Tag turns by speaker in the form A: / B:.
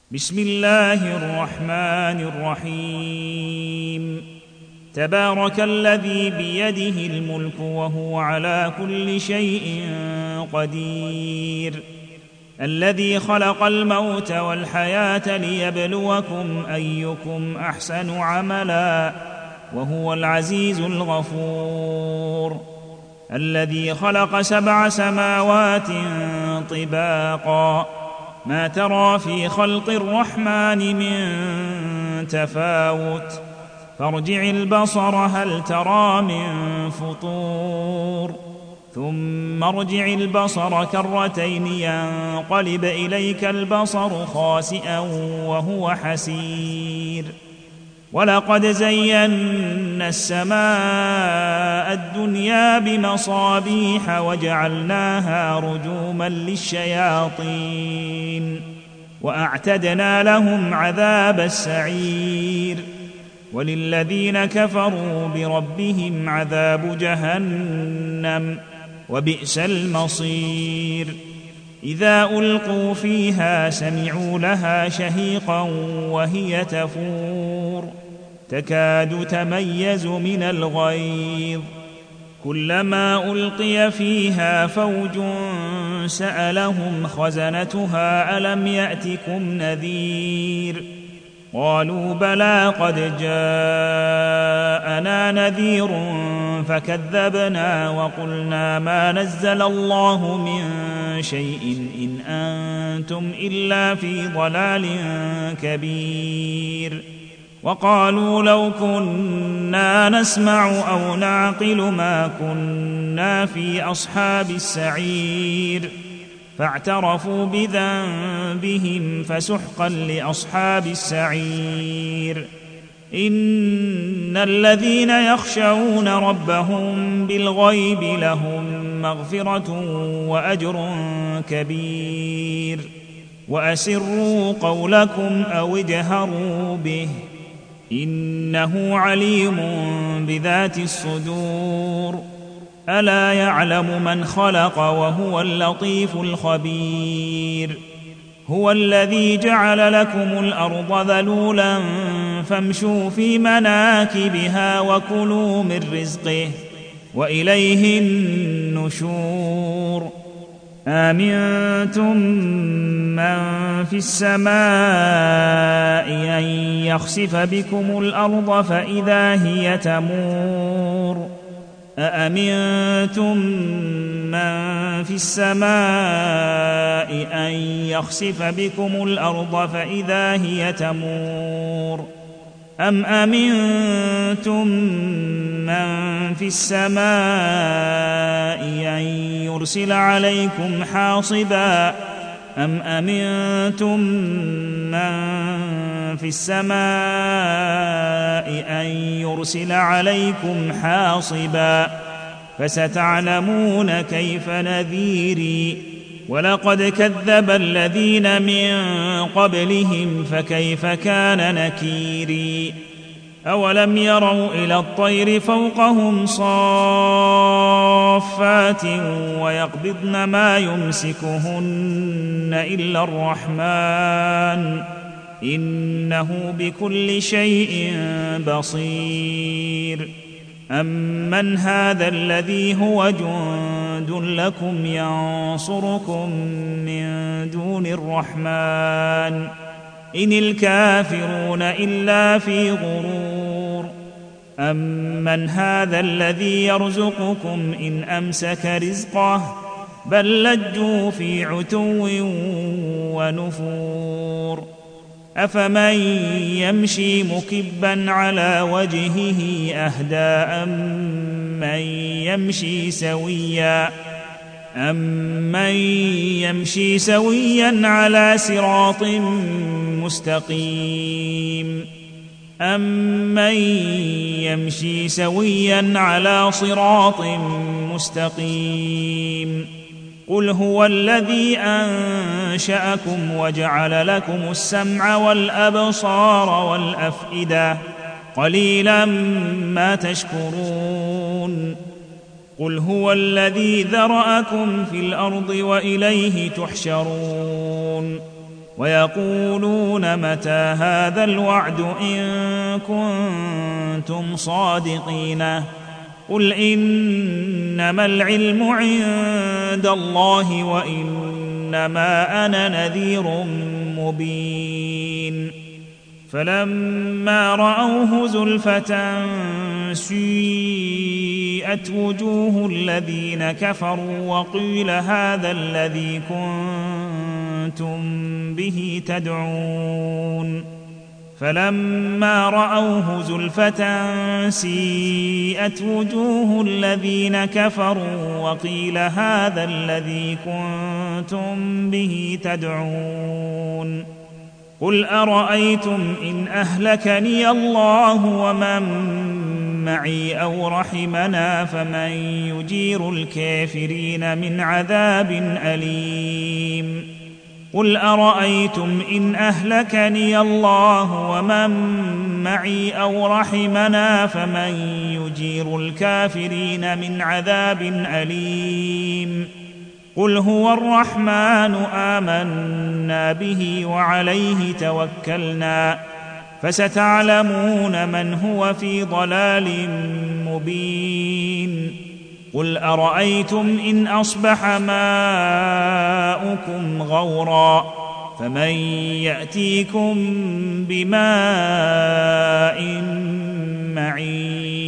A: بسم الله الرحمن الرحيم. تبارك الذي بيده الملك وهو على كل شيء قدير، الذي خلق الموت والحياة ليبلوكم أيكم أحسن عملا وهو العزيز الغفور، الذي خلق 7 سماوات طباقا ما ترى في خلق الرحمن من تفاوت، فارجع البصر هل ترى من فطور، ثم ارجع البصر كرتين ينقلب إليك البصر خاسئا وهو حسير. ولقد زينا السماء الدنيا بمصابيح وجعلناها رجوما للشياطين وأعتدنا لهم عذاب السعير، وللذين كفروا بربهم عذاب جهنم وبئس المصير. إذا ألقوا فيها سمعوا لها شهيقا وهي تفور تكاد تميز من الغيظ، كلما ألقي فيها فوج سألهم خزنتها ألم يأتكم نذير، قالوا بلى قد جاءنا نذير فكذبنا وقلنا ما نزل الله من شيء إن أنتم إلا في ضلال كبير. وقالوا لو كنا نسمع أو نعقل ما كنا في أصحاب السعير، فاعترفوا بذنبهم فسحقا لأصحاب السعير. إن الذين يخشون ربهم بالغيب لهم مغفرة وأجر كبير. وأسروا قولكم أو اجهروا به إنه عليم بذات الصدور. ألا يعلم من خلق وهو اللطيف الخبير. هو الذي جعل لكم الأرض ذلولا فامشوا في مناكبها وكلوا من رزقه وإليه النشور. آمنتم من في السماء أن يخسف بكم الأرض فإذا هي تمور. أأمنتم من في السماء أن يخسف بكم الأرض فإذا هي تمور، أم أمنتم من في السماء أن يرسل عليكم حاصبا، أم أمنتم من في السماء أن يرسل عليكم حاصبا، فستعلمون كيف نذيري. ولقد كذب الذين من قبلهم فكيف كان نكيري. أولم يروا إلى الطير فوقهم صافات ويقبضن ما يمسكهن إلا الرحمن إنه بكل شيء بصير. أمن هذا الذي هو جند لكم ينصركم من دون الرحمن إن الكافرون إلا في غرور. أمن هذا الذي يرزقكم إن أمسك رزقه بل لجوا في عتو ونفور. أفمن يمشي مكبا على وجهه أهدى أمن يمشي سويا على صراط مستقيم أمن يمشي سويا على صراط مستقيم. قل هو الذي أنشأكم وجعل لكم السمع والأبصار والأفئدة قليلا ما تشكرون. قل هو الذي ذرأكم في الأرض وإليه تحشرون. ويقولون متى هذا الوعد إن كنتم صادقين قل إنما العلم عند الله وإنما أنا نذير مبين فلما رأوه زلفة سيئت وجوه الذين كفروا وقيل هذا الذي كنتم به تدعون فلما رأوه زلفة سيئت وجوه الذين كفروا وقيل هذا الذي كنتم به تدعون قل أرأيتم إن أهلكني الله ومن معي أو رحمنا فمن يجير الكافرين من عذاب أليم قل أرأيتم إن أهلكني الله ومن معي أو رحمنا فمن يجير الكافرين من عذاب أليم قل هو الرحمن آمنا به وعليه توكلنا فستعلمون من هو في ضلال مبين قل أرأيتم إن أصبح ماؤكم غورا فمن يأتيكم بماء معين